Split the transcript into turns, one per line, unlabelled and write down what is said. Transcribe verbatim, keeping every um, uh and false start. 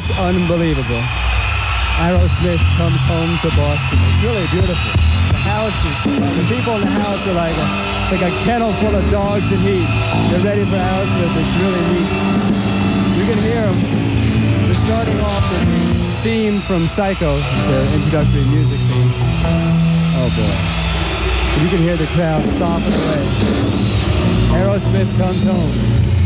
It's unbelievable. Aerosmith comes home to Boston. It's really beautiful. The houses, the people in the house are like a, like a kennel full of dogs in heat. They're ready for Aerosmith. It's really neat. You can hear them. They're starting off with the theme from Psycho. It's their introductory music theme. Oh boy. You can hear the crowd stomping away. Aerosmith comes home.